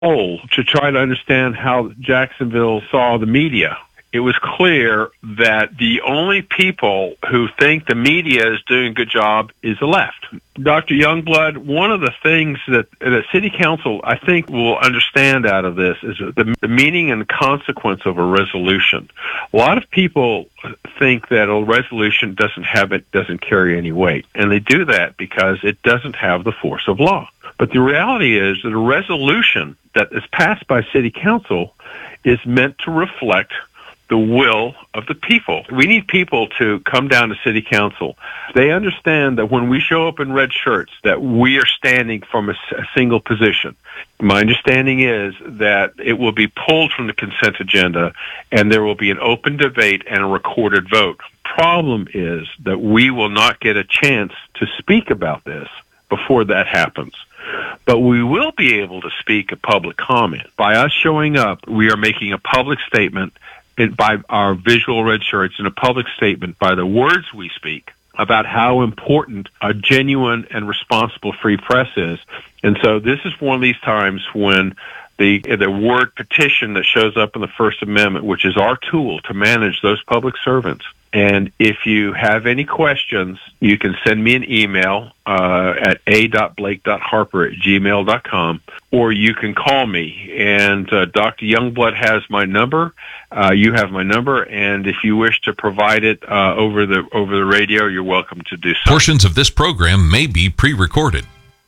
poll to try to understand how Jacksonville saw the media. It was clear that the only people who think the media is doing a good job is the left. Dr. Youngblood, one of the things that the City Council, I think, will understand out of this is the meaning and consequence of a resolution. A lot of people think that a resolution doesn't carry any weight, and they do that because it doesn't have the force of law. But the reality is that a resolution that is passed by City Council is meant to reflect the will of the people. We need people to come down to City Council. They understand that when we show up in red shirts, that we are standing from a single position. My understanding is that it will be pulled from the consent agenda, and there will be an open debate and a recorded vote. Problem is that we will not get a chance to speak about this before that happens. But we will be able to speak a public comment. By us showing up, we are making a public statement by our visual red shirts in a public statement by the words we speak about how important a genuine and responsible free press is. And so this is one of these times when the word petition that shows up in the First Amendment, which is our tool to manage those public servants. And if you have any questions, you can send me an email at a.blake.harper@gmail.com, or you can call me. And Dr. Youngblood has my number. You have my number, and if you wish to provide it over the radio, you're welcome to do so. Portions of this program may be pre-recorded.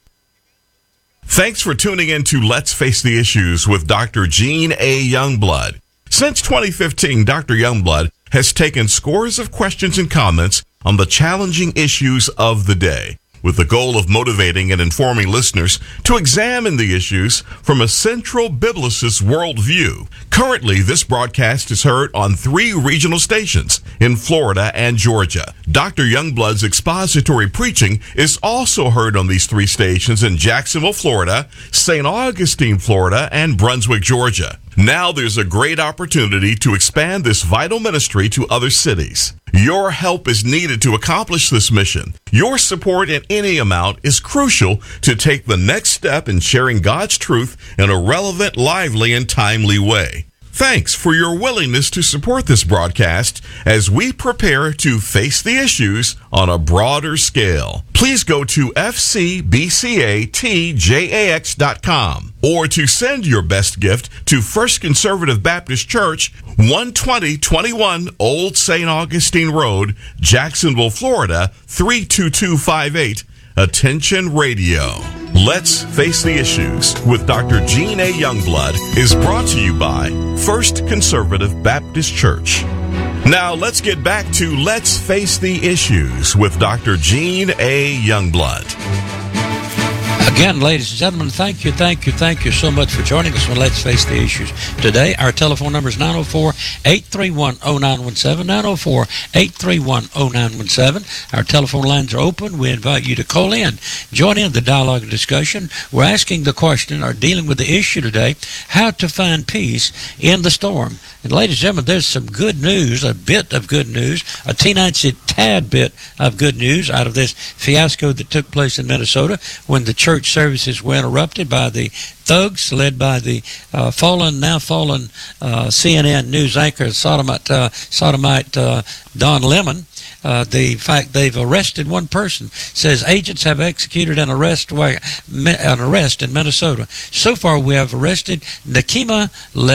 Thanks for tuning in to Let's Face the Issues with Dr. Gene A. Youngblood. Since 2015, Dr. Youngblood has taken scores of questions and comments on the challenging issues of the day, with the goal of motivating and informing listeners to examine the issues from a central biblicist worldview. Currently, this broadcast is heard on 3 regional stations in Florida and Georgia. Dr. Youngblood's expository preaching is also heard on these 3 stations in Jacksonville, Florida, St. Augustine, Florida, and Brunswick, Georgia. Now there's a great opportunity to expand this vital ministry to other cities. Your help is needed to accomplish this mission. Your support in any amount is crucial to take the next step in sharing God's truth in a relevant, lively, and timely way. Thanks for your willingness to support this broadcast as we prepare to face the issues on a broader scale. Please go to fcbcatjax.com or to send your best gift to First Conservative Baptist Church, 12021 Old St. Augustine Road, Jacksonville, Florida, 32258. Attention Radio. Let's Face the Issues with Dr. Gene A. Youngblood is brought to you by First Conservative Baptist Church. Now let's get back to Let's Face the Issues with Dr. Gene A. Youngblood. Again, ladies and gentlemen, thank you so much for joining us on Let's Face the Issues. Today, our telephone number is 904-831-0917, 904-831-0917. Our telephone lines are open. We invite you to call in, join in the dialogue and discussion. We're asking the question, or dealing with the issue today, how to find peace in the storm. And ladies and gentlemen, there's some good news, a bit of good news, a teeny tad bit of good news out of this fiasco that took place in Minnesota when the church services were interrupted by the thugs led by the now fallen CNN news anchor sodomite Don Lemon. The fact they've arrested one person, says agents have executed an arrest in Minnesota. So far, we have arrested Nakima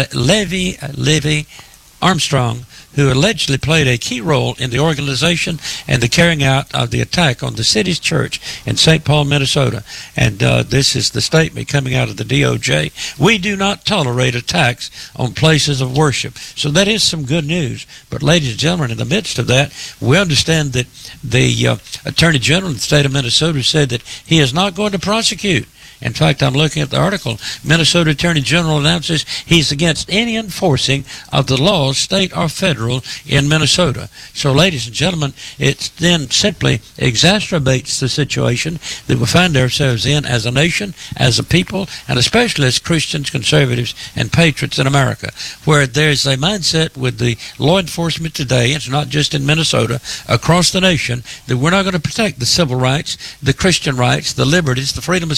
Levy Armstrong, who allegedly played a key role in the organization and the carrying out of the attack on the city's church in St. Paul, Minnesota. And this is the statement coming out of the DOJ. We do not tolerate attacks on places of worship. So that is some good news. But ladies and gentlemen, in the midst of that, we understand that the Attorney General of the state of Minnesota said that he is not going to prosecute. In fact, I'm looking at the article. Minnesota Attorney General announces he's against any enforcing of the laws, state or federal, in Minnesota. So, ladies and gentlemen, it then simply exacerbates the situation that we find ourselves in as a nation, as a people, and especially as Christians, conservatives, and patriots in America, where there's a mindset with the law enforcement today, it's not just in Minnesota, across the nation, that we're not going to protect the civil rights, the Christian rights, the liberties, the freedom of speech,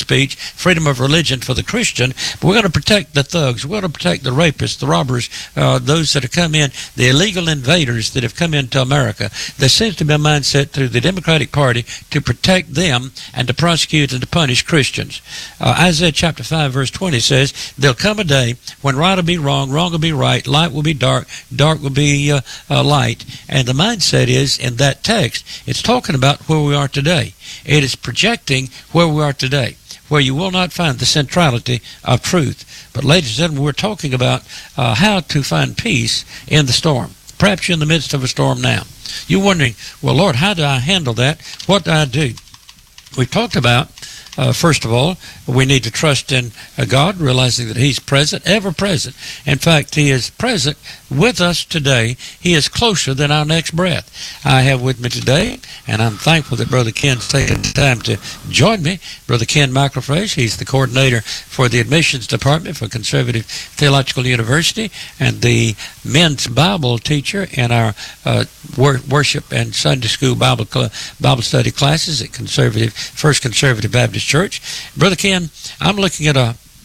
freedom of religion for the Christian, but we're going to protect the thugs. We're going to protect the rapists, the robbers, those that have come in, the illegal invaders that have come into America. There seems to be a mindset through the Democratic Party to protect them and to prosecute and to punish Christians. Isaiah chapter 5 verse 20 says, there'll come a day when right will be wrong, wrong will be right, light will be dark, dark will be light. And the mindset is, in that text, it's talking about where we are today. It is projecting where we are today, where you will not find the centrality of truth. But ladies and gentlemen, we're talking about how to find peace in the storm. Perhaps you're in the midst of a storm now. You're wondering, well, Lord, how do I handle that? What do I do? We talked about, first of all, we need to trust in God, realizing that He's present, ever present. In fact, He is present with us today. He is closer than our next breath. I have with me today, and I'm thankful that Brother Ken's taken time to join me, Brother Ken McElfresh. He's the coordinator for the admissions department for Conservative Theological University and the men's Bible teacher in our worship and Sunday school Bible study classes at First Conservative Baptist Church. Brother Ken, I'm looking at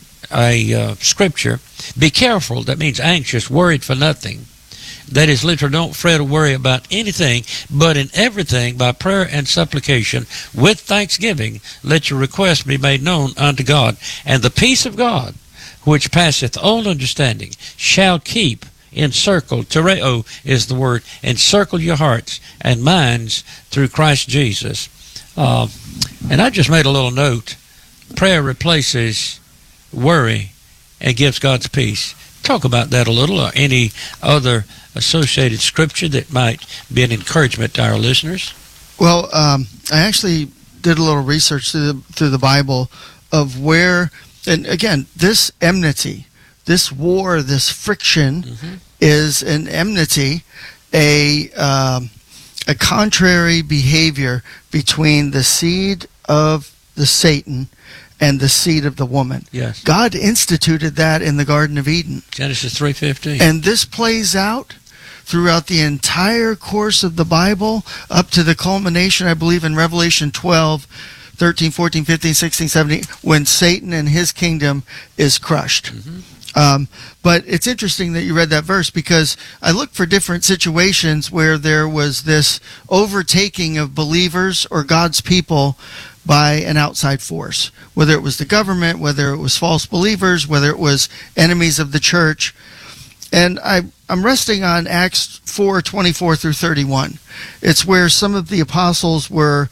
a scripture. Be careful. That means anxious, worried for nothing. That is literally, don't fret or worry about anything, but in everything by prayer and supplication with thanksgiving let your requests be made known unto God. And the peace of God, which passeth all understanding, shall keep encircled, tereo is the word, encircle your hearts and minds through Christ Jesus. And I just made a little note. Prayer replaces worry and gives God's peace. Talk about that a little, or any other associated scripture that might be an encouragement to our listeners. Well, I actually did a little research through the Bible of where, and again, this enmity, this war, this friction is an enmity, a contrary behavior between the seed of the Satan and the seed of the woman. Yes. God instituted that in the Garden of Eden. Genesis 3:15. And this plays out throughout the entire course of the Bible up to the culmination, I believe, in Revelation 12, 13, 14, 15, 16, 17, when Satan and his kingdom is crushed. But it's interesting that you read that verse, because I looked for different situations where there was this overtaking of believers or God's people by an outside force, whether it was the government, whether it was false believers, whether it was enemies of the church. And I'm resting on Acts 4:24 through 31. It's where some of the apostles were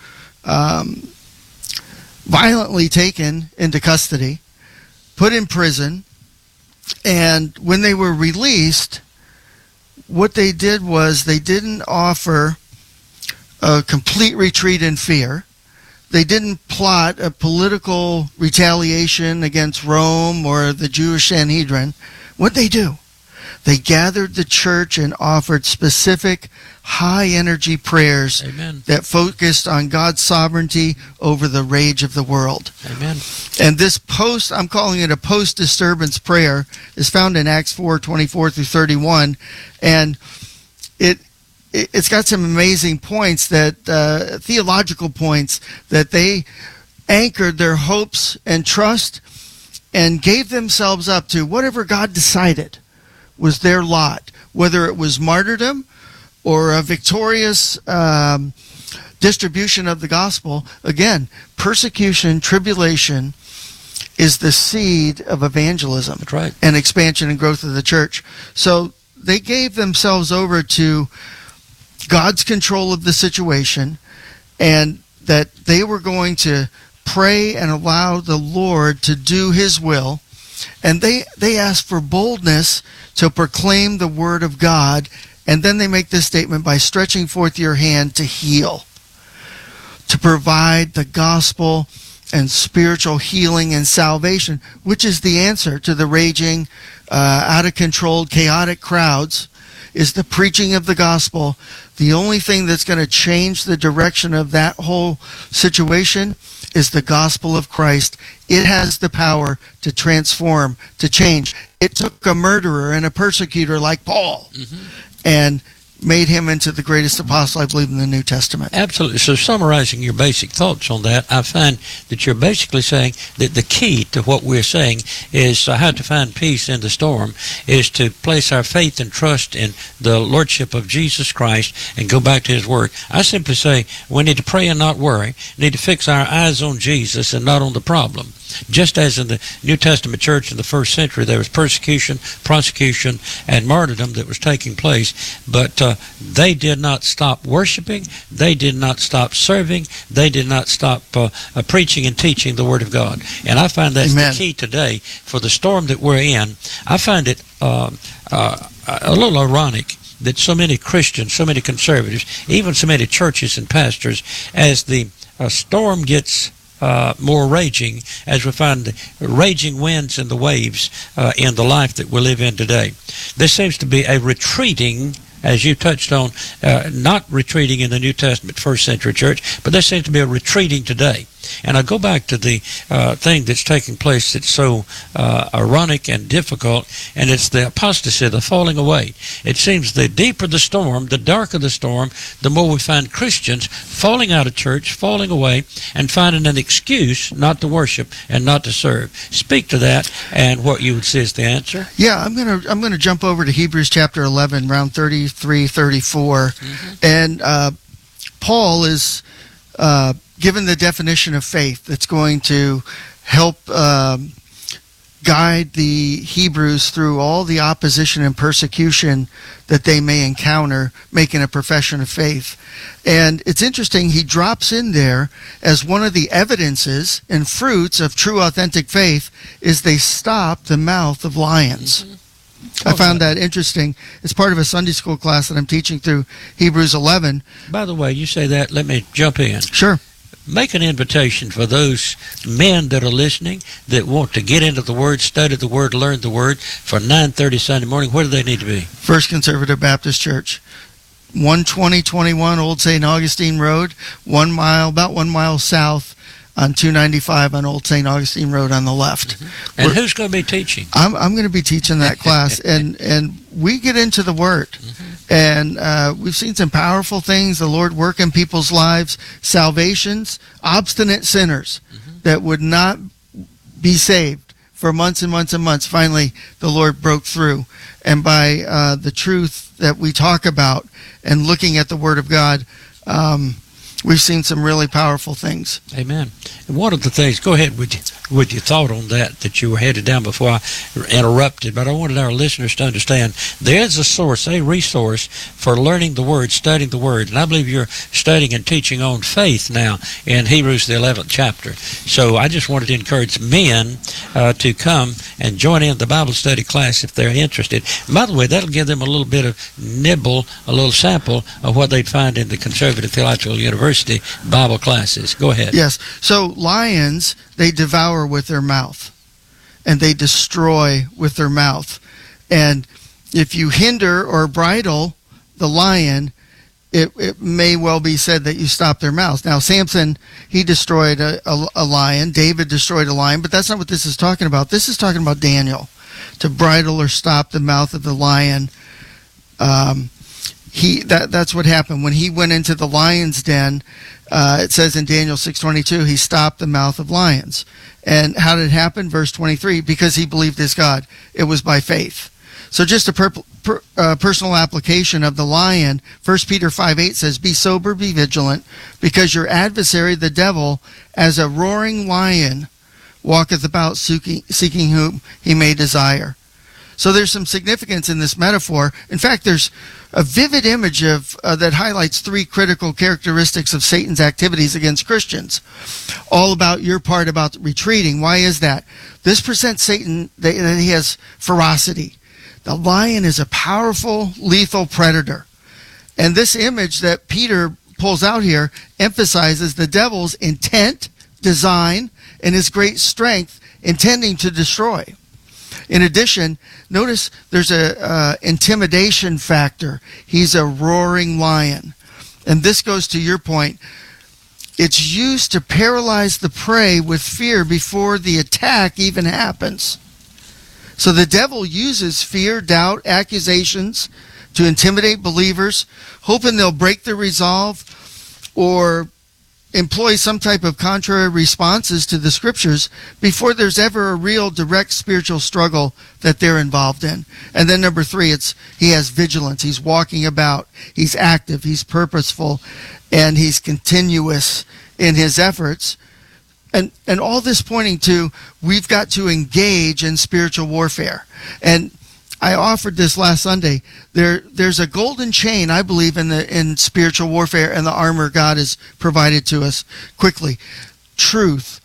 violently taken into custody, put in prison, and when they were released, what they did was they didn't offer a complete retreat in fear. They didn't plot a political retaliation against Rome or the Jewish Sanhedrin. What'd they do? They gathered the church and offered specific high-energy prayers that focused on God's sovereignty over the rage of the world. Amen. And this I'm calling it a post-disturbance prayer, is found in Acts 4:24 through 31. And it's got some amazing points, that theological points, that they anchored their hopes and trust and gave themselves up to whatever God decided was their lot, whether it was martyrdom or a victorious distribution of the gospel. Again, persecution, tribulation is the seed of evangelism. That's right. And expansion and growth of the church. So they gave themselves over to God's control of the situation, and that they were going to pray and allow the Lord to do His will. And they asked for boldness to proclaim the word of God. And then they make this statement, by stretching forth your hand to heal, to provide the gospel and spiritual healing and salvation, which is the answer to the raging, out of control, chaotic crowds, is the preaching of the gospel. The only thing that's going to change the direction of that whole situation is the gospel of Christ. It has the power to transform, to change. It took a murderer and a persecutor like Paul and made him into the greatest apostle, I believe, in the New Testament. Absolutely. So summarizing your basic thoughts on that, I find that you're basically saying that the key to what we're saying is how to find peace in the storm is to place our faith and trust in the Lordship of Jesus Christ and go back to His Word. I simply say we need to pray and not worry. We need to fix our eyes on Jesus and not on the problem. Just as in the New Testament church in the first century, there was persecution, prosecution, and martyrdom that was taking place, but they did not stop worshiping, they did not stop serving, they did not stop preaching and teaching the Word of God. And I find that's Amen. the key today for the storm that we're in. I find it a little ironic that so many Christians, so many conservatives, even so many churches and pastors, as the storm gets more raging, as we find the raging winds and the waves in the life that we live in today. There seems to be a retreating, as you touched on, not retreating in the New Testament first century church, but there seems to be a retreating today. And I go back to the thing that's taking place that's so ironic and difficult, and it's the apostasy, the falling away. It seems the deeper the storm, the darker the storm, the more we find Christians falling out of church, falling away, and finding an excuse not to worship and not to serve. Speak to that and what you would say is the answer. Yeah, I'm gonna jump over to Hebrews chapter 11, around 33, 34, and Paul is given the definition of faith that's going to help guide the Hebrews through all the opposition and persecution that they may encounter making a profession of faith. And it's interesting, he drops in there as one of the evidences and fruits of true authentic faith is they stop the mouth of lions. I found that interesting. It's part of a Sunday school class that I'm teaching through Hebrews 11. By the way, you say that, let me jump in. Sure. Make an invitation for those men that are listening that want to get into the Word, study the Word, learn the Word for 9:30 Sunday morning. Where do they need to be? First Conservative Baptist Church, 12021 Old St. Augustine Road, about 1 mile south on 295 on Old St. Augustine Road on the left. And who's going to be teaching? I'm going to be teaching that class, and we get into the Word. And we've seen some powerful things, the Lord work in people's lives, salvations, obstinate sinners that would not be saved for months and months and months. Finally, the Lord broke through. And by the truth that we talk about and looking at the Word of God, we've seen some really powerful things. Amen. And one of the things, go ahead with your thought on that you were headed down before I interrupted, but I wanted our listeners to understand there is a source, a resource for learning the Word, studying the Word. And I believe you're studying and teaching on faith now in Hebrews, the 11th chapter. So I just wanted to encourage men to come and join in the Bible study class if they're interested. And by the way, that'll give them a little bit of nibble, a little sample of what they'd find in the Conservative Theological University Bible classes. Go ahead. Yes. So lions, they devour with their mouth, and they destroy with their mouth. And if you hinder or bridle the lion, it may well be said that you stop their mouth. Now, Samson, he destroyed a lion. David destroyed a lion, but that's not what this is talking about. This is talking about Daniel, to bridle or stop the mouth of the lion. That's what happened when he went into the lion's den. It says in Daniel 6:22, he stopped the mouth of lions. And how did it happen? Verse 23, because he believed his God. It was by faith. So just a personal application of the lion, 1 Peter 5:8 says, be sober, be vigilant, because your adversary, the devil, as a roaring lion, walketh about seeking whom he may desire. So there's some significance in this metaphor. In fact, there's a vivid image of that highlights three critical characteristics of Satan's activities against Christians. All about your part about retreating. Why is that? This presents Satan that he has ferocity. The lion is a powerful, lethal predator. And this image that Peter pulls out here emphasizes the devil's intent, design, and his great strength intending to destroy. In addition, notice there's a intimidation factor. He's a roaring lion. And this goes to your point. It's used to paralyze the prey with fear before the attack even happens. So the devil uses fear, doubt, accusations, to intimidate believers, hoping they'll break their resolve or employ some type of contrary responses to the scriptures before there's ever a real direct spiritual struggle that they're involved in. And then number 3, he has vigilance. He's walking about, he's active, he's purposeful, and he's continuous in his efforts. And all this pointing to, we've got to engage in spiritual warfare. And I offered this last Sunday. There's a golden chain, I believe, in spiritual warfare and the armor God has provided to us. Quickly, truth,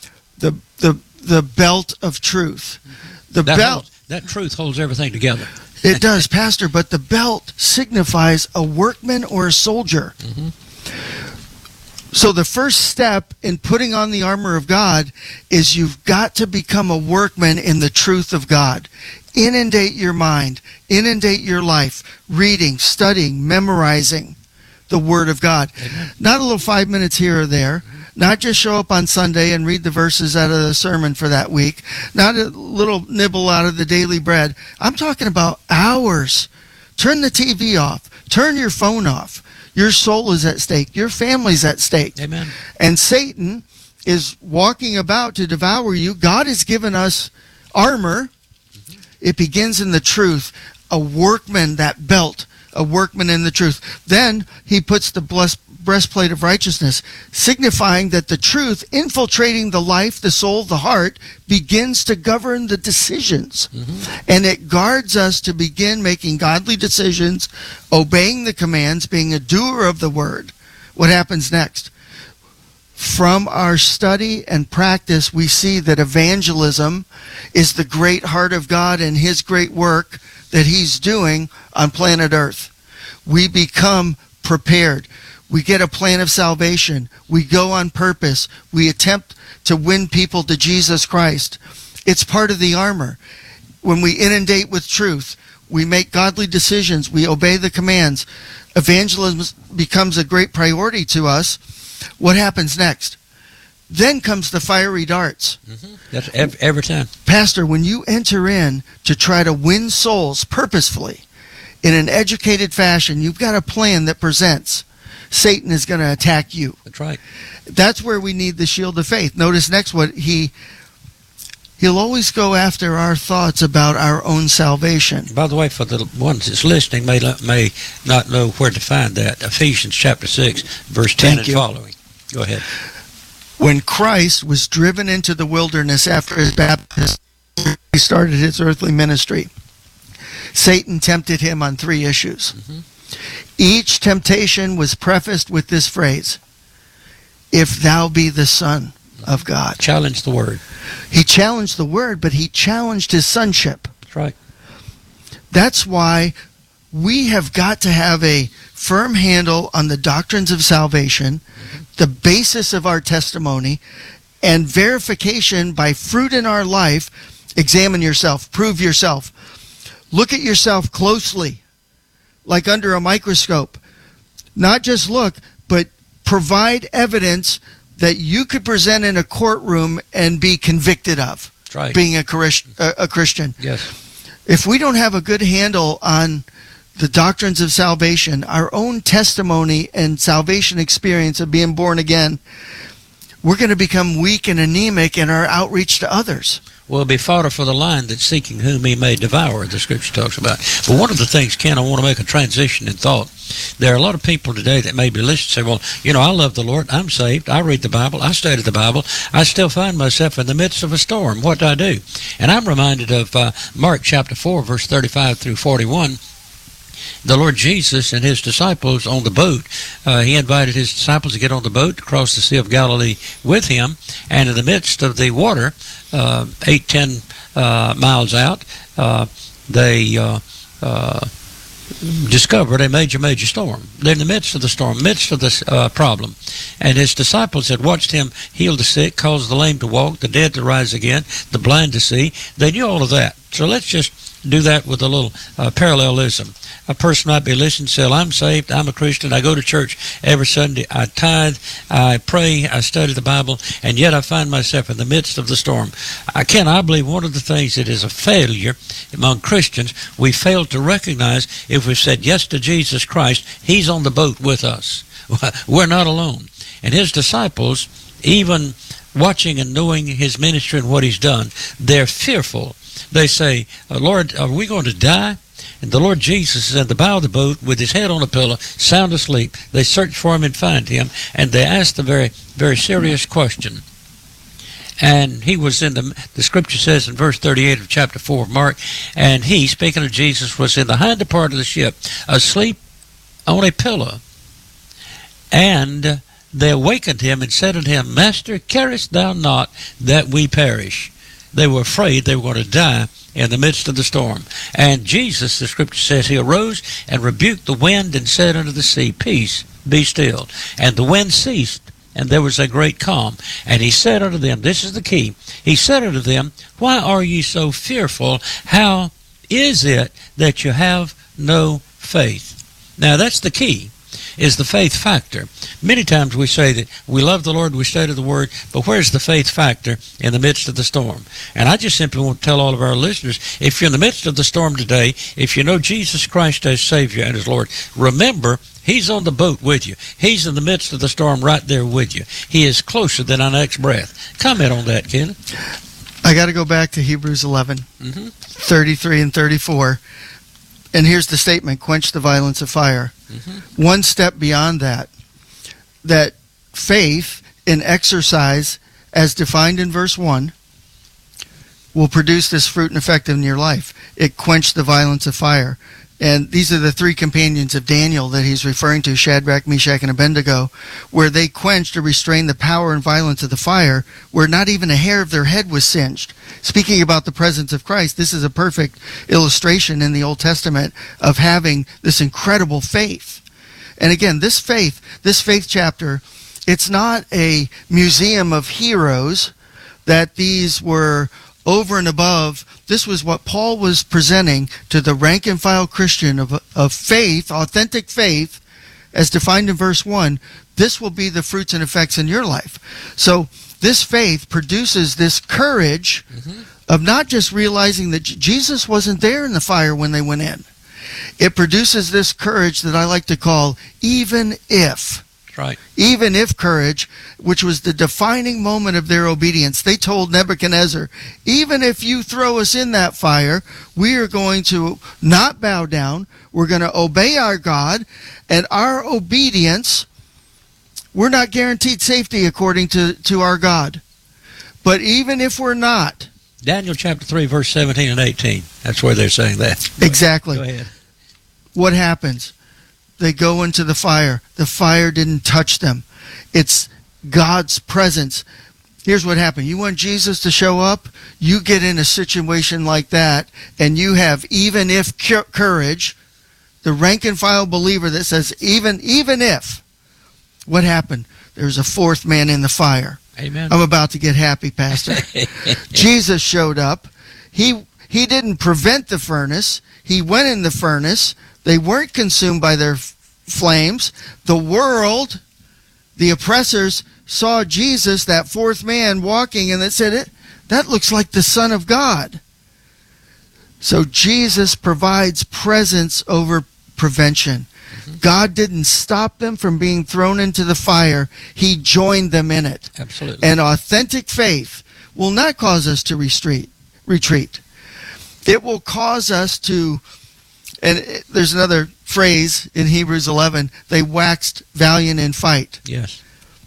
the belt of truth, that truth holds everything together. It does, Pastor. But the belt signifies a workman or a soldier. Mm-hmm. So the first step in putting on the armor of God is you've got to become a workman in the truth of God. Inundate your mind, inundate your life, reading, studying, memorizing the Word of God. Amen. Not a little 5 minutes here or there, not just show up on Sunday and read the verses out of the sermon for that week, not a little nibble out of the daily bread. I'm talking about hours. Turn the TV off, turn your phone off. Your soul is at stake. Your family's at stake. Amen. And Satan is walking about to devour you. God has given us armor. Mm-hmm. It begins in the truth. A workman, that belt, a workman in the truth. Then he puts the breastplate of righteousness, signifying that the truth, infiltrating the life, the soul, the heart, begins to govern the decisions. Mm-hmm. And it guards us to begin making godly decisions, obeying the commands, being a doer of the word. What happens next? From our study and practice, we see that evangelism is the great heart of God and his great work that he's doing on planet Earth. We become prepared. We get a plan of salvation. We go on purpose. We attempt to win people to Jesus Christ. It's part of the armor. When we inundate with truth, we make godly decisions. We obey the commands. Evangelism becomes a great priority to us. What happens next? Then comes the fiery darts. Mm-hmm. That's every time. Pastor, when you enter in to try to win souls purposefully, in an educated fashion, you've got a plan that presents. Satan is going to attack you. That's right. That's where we need the shield of faith. Notice next what he'll always go after our thoughts about our own salvation. By the way, for the ones that's listening may not know where to find that, Ephesians chapter 6, verse 10 and following. Go ahead. When Christ was driven into the wilderness after his baptism, he started his earthly ministry. Satan tempted him on 3 issues. Mm-hmm. Each temptation was prefaced with this phrase, "If thou be the Son of God." Challenge the word. He challenged the word, but he challenged his sonship. That's right. That's why we have got to have a firm handle on the doctrines of salvation, the basis of our testimony, and verification by fruit in our life. Examine yourself. Prove yourself. Look at yourself closely, like under a microscope. Not just look, but provide evidence that you could present in a courtroom and be convicted of. That's right. Being a Christian. Yes. If we don't have a good handle on the doctrines of salvation, our own testimony and salvation experience of being born again, we're going to become weak and anemic in our outreach to others. Will be fodder for the lion that's seeking whom he may devour, the scripture talks about. But one of the things, Ken, I want to make a transition in thought. There are a lot of people today that may be listening and say, well, I love the Lord. I'm saved. I read the Bible. I study the Bible. I still find myself in the midst of a storm. What do I do? And I'm reminded of Mark chapter 4, verse 35 through 41. The Lord Jesus and his disciples on the boat, he invited his disciples to get on the boat to cross the Sea of Galilee with him, and in the midst of the water, 8-10 miles out, they discovered a major storm. They're in the midst of the storm, midst of this problem. And his disciples had watched him heal the sick, cause the lame to walk, the dead to rise again, the blind to see. They knew all of that. So let's just do that with a little parallelism. A person might be listening and say, well, I'm saved, I'm a Christian, I go to church every Sunday, I tithe, I pray, I study the Bible, and yet I find myself in the midst of the storm. I believe one of the things that is a failure among Christians, we fail to recognize if we've said yes to Jesus Christ, He's on the boat with us. We're not alone. And His disciples, even watching and knowing His ministry and what He's done, they're fearful. They say, Lord, are we going to die? And the Lord Jesus is at the bow of the boat with His head on a pillow, sound asleep. They search for Him and find Him, and they ask the very, very serious question. And He was in the Scripture says in verse 38 of chapter 4 of Mark, and He, speaking of Jesus, was in the hinder part of the ship, asleep on a pillow. And they awakened Him and said unto Him, Master, carest thou not that we perish? They were afraid they were going to die in the midst of the storm. And Jesus, the Scripture says, He arose and rebuked the wind and said unto the sea, Peace, be still. And the wind ceased, and there was a great calm. And He said unto them, this is the key, He said unto them, Why are ye so fearful? How is it that you have no faith? Now that's the key, is the faith factor. Many times we say that we love the Lord, we study the Word, but where's the faith factor in the midst of the storm? And I just simply want to tell all of our listeners, if you're in the midst of the storm today, if you know Jesus Christ as Savior and as Lord, remember, He's on the boat with you. He's in the midst of the storm right there with you. He is closer than our next breath. Comment on that, Ken. I got to go back to Hebrews 11, 33 and 34. And here's the statement, quench the violence of fire. One step beyond that faith in exercise, as defined in verse 1, will produce this fruit and effect in your life. It quenched the violence of fire. And these are the three companions of Daniel that he's referring to, Shadrach, Meshach, and Abednego, where they quenched or restrained the power and violence of the fire, where not even a hair of their head was singed. Speaking about the presence of Christ, this is a perfect illustration in the Old Testament of having this incredible faith. And again, this faith chapter, it's not a museum of heroes that these were over and above. This was what Paul was presenting to the rank and file Christian of faith, authentic faith, as defined in verse 1. This will be the fruits and effects in your life. So this faith produces this courage of not just realizing that Jesus wasn't there in the fire when they went in. It produces this courage that I like to call even if. Right. Even if courage, which was the defining moment of their obedience. They told Nebuchadnezzar, even if you throw us in that fire, we are going to not bow down. We're going to obey our God, and our obedience, we're not guaranteed safety according to our God. But even if we're not. Daniel chapter 3, verse 17 and 18. That's where they're saying that. Exactly. Go ahead. What happens? They go into the fire. The fire didn't touch them. It's God's presence. Here's what happened. You want Jesus to show up? You get in a situation like that, and you have even if courage, the rank and file believer that says even if. What happened? There's a fourth man in the fire. Amen. I'm about to get happy, Pastor. Jesus showed up. He didn't prevent the furnace. He went in the furnace. They weren't consumed by their flames. The world, the oppressors, saw Jesus, that fourth man, walking, and they said, that looks like the Son of God. So Jesus provides presence over prevention. God didn't stop them from being thrown into the fire. He joined them in it. Absolutely. And authentic faith will not cause us to retreat. It will cause us to, and there's another phrase in Hebrews 11, they waxed valiant in fight. Yes.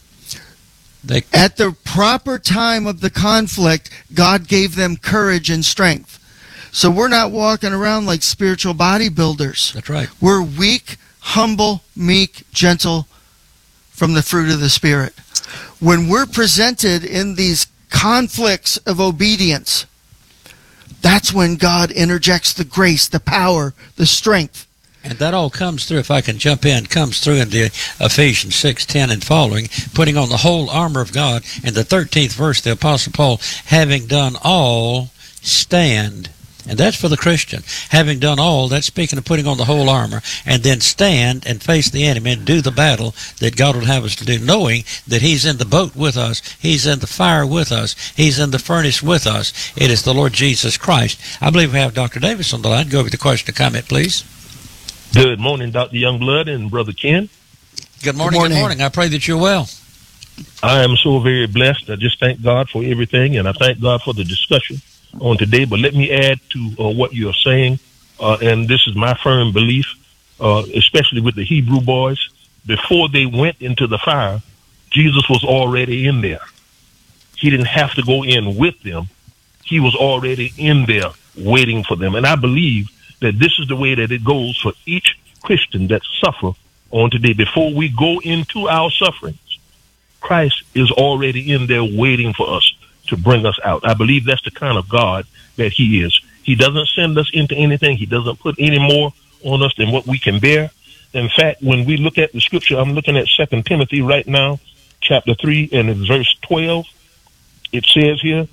At the proper time of the conflict, God gave them courage and strength. So we're not walking around like spiritual bodybuilders. That's right. We're weak, humble, meek, gentle from the fruit of the Spirit. When we're presented in these conflicts of obedience, that's when God interjects the grace, the power, the strength. And that all comes through, if I can jump in, comes through in the Ephesians 6:10 and following, putting on the whole armor of God. In the 13th verse, the Apostle Paul, having done all, stand. And that's for the Christian. Having done all, that's speaking of putting on the whole armor, and then stand and face the enemy and do the battle that God would have us to do, knowing that He's in the boat with us, He's in the fire with us, He's in the furnace with us. It is the Lord Jesus Christ. I believe we have Dr. Davis on the line. Go over the question or comment, please. Good morning, Dr. Youngblood and Brother Ken. Good morning. Good morning. I pray that you're well. I am so very blessed. I just thank God for everything, and I thank God for the discussion on today. But let me add to what you're saying, and this is my firm belief, especially with the Hebrew boys. Before they went into the fire, Jesus was already in there. He didn't have to go in with them. He was already in there waiting for them. And I believe that this is the way that it goes for each Christian that suffer on today. Before we go into our sufferings, Christ is already in there waiting for us to bring us out. I believe that's the kind of God that He is. He doesn't send us into anything. He doesn't put any more on us than what we can bear. In fact, when we look at the scripture, I'm looking at 2 Timothy right now, chapter 3, and in verse 12, it says here,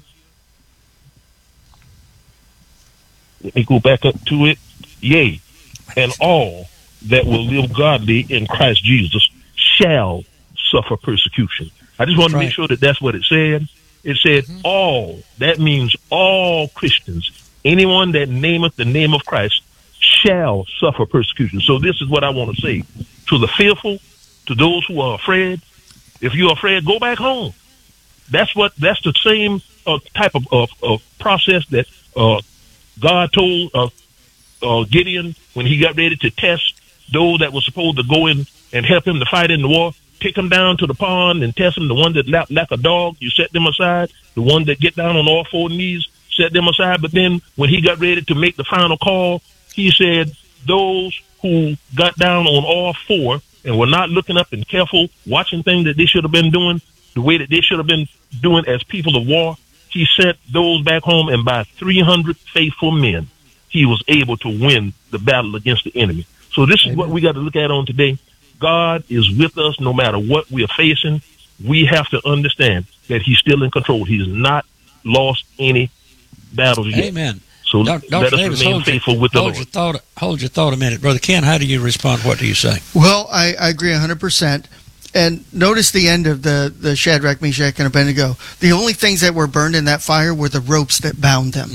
let me go back up to it. Yea, and all that will live godly in Christ Jesus shall suffer persecution. I just want to make sure that that's what it said. It said all. That means all Christians. Anyone that nameth the name of Christ shall suffer persecution. So this is what I want to say to the fearful, to those who are afraid. If you're afraid, go back home. That's the same type of process that God told Gideon when he got ready to test those that were supposed to go in and help him to fight in the war. Take them down to the pond and test them. The one that lap like a dog, you set them aside. The one that get down on all four knees, set them aside. But then when he got ready to make the final call, he said those who got down on all four and were not looking up and careful, watching things that they should have been doing, the way that they should have been doing as people of war, he sent those back home, and by 300 faithful men, he was able to win the battle against the enemy. So this is what we got to look at on today. God is with us no matter what we are facing. We have to understand that He's still in control. He's not lost any battles yet. Amen. So let us Davis, remain faithful with the Lord. Hold your thought a minute. Brother Ken, how do you respond? What do you say? Well, I agree 100%. And notice the end of the Shadrach, Meshach, and Abednego. The only things that were burned in that fire were the ropes that bound them.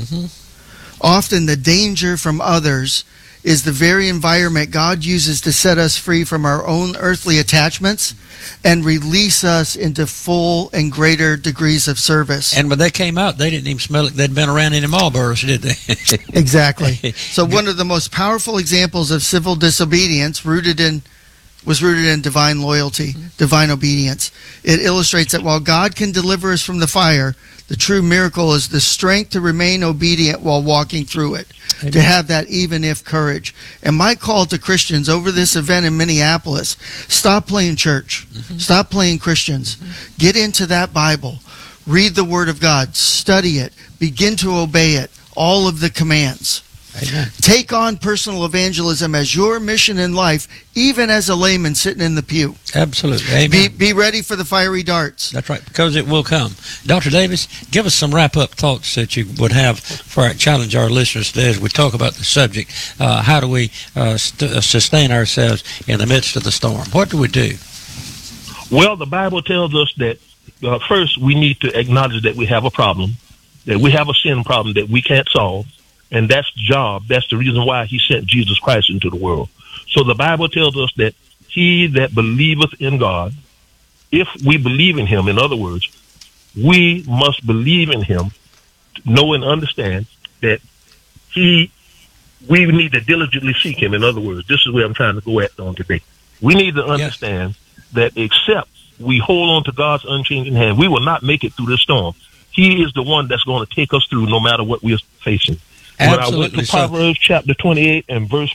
Often the danger from others is the very environment God uses to set us free from our own earthly attachments and release us into full and greater degrees of service. And when they came out, they didn't even smell like they'd been around any Marlboros, did they? Exactly. So one of the most powerful examples of civil disobedience was rooted in divine loyalty, divine obedience. It illustrates that while God can deliver us from the fire, the true miracle is the strength to remain obedient while walking through it, to have that even if courage. And my call to Christians over this event in Minneapolis, stop playing church, stop playing Christians, get into that Bible, read the Word of God, study it, begin to obey it, all of the commands. Amen. Take on personal evangelism as your mission in life, even as a layman sitting in the pew. Absolutely. Amen. Be ready for the fiery darts. That's right, because it will come. Dr. Davis, give us some wrap-up thoughts that you would have for challenge our listeners today as we talk about the subject. How do we sustain ourselves in the midst of the storm? What do we do? Well, the Bible tells us that first we need to acknowledge that we have a problem, that we have a sin problem that we can't solve. And that's job. That's the reason why He sent Jesus Christ into the world. So the Bible tells us that he that believeth in God, if we believe in Him, in other words, we must believe in Him, know and understand that we need to diligently seek Him. In other words, this is where I'm trying to go at on today. We need to understand that except we hold on to God's unchanging hand, we will not make it through this storm. He is the one that's going to take us through no matter what we are facing. Absolutely. When I went to Proverbs chapter 28 and verse